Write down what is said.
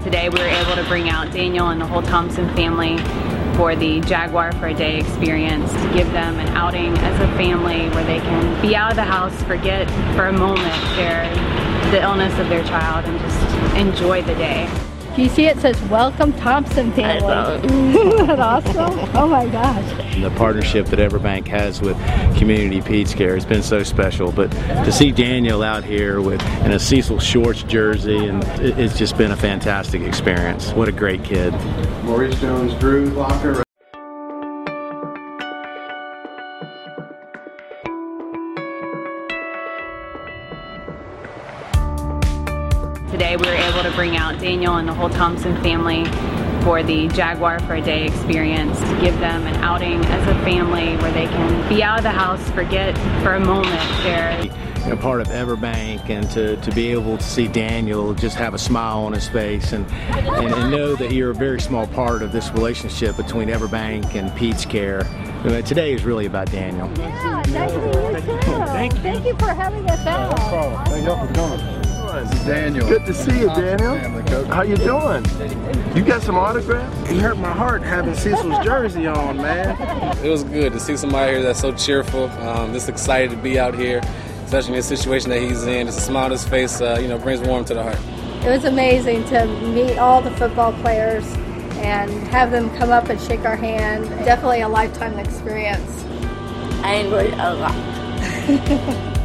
Today we were able to bring out Daniel and the whole Thompson family for the Jaguar for a Day experience, to give them an outing as a family where they can be out of the house, forget for a moment the illness of their child, and just enjoy the day. Do you see it says welcome Thompson family? Isn't that awesome? Oh my gosh. The partnership that Everbank has with Community Peds Care has been so special, but to see Daniel out here in a Cecil Shorts jersey, and it's just been a fantastic experience. What a great kid. Maurice Jones-Drew locker. Today we were able to bring out Daniel and the whole Thompson family for the Jaguar for a Day experience, to give them an outing as a family where they can be out of the house, forget for a moment part of Everbank, and to be able to see Daniel just have a smile on his face and know that you're a very small part of this relationship between Everbank and Peds Care. Today is really about Daniel. Yeah, nice to meet you too. Thank you for having us out. No problem. Thank y'all for coming. Daniel. Good to see you, Daniel. How you doing? You got some autographs? It hurt my heart having Cecil's jersey on, man. It was good to see somebody here that's so cheerful, just excited to be out here, especially in the situation that he's in. Just a smile on his face, brings warmth to the heart. It was amazing to meet all the football players and have them come up and shake our hand. Definitely a lifetime experience. I enjoyed it a lot.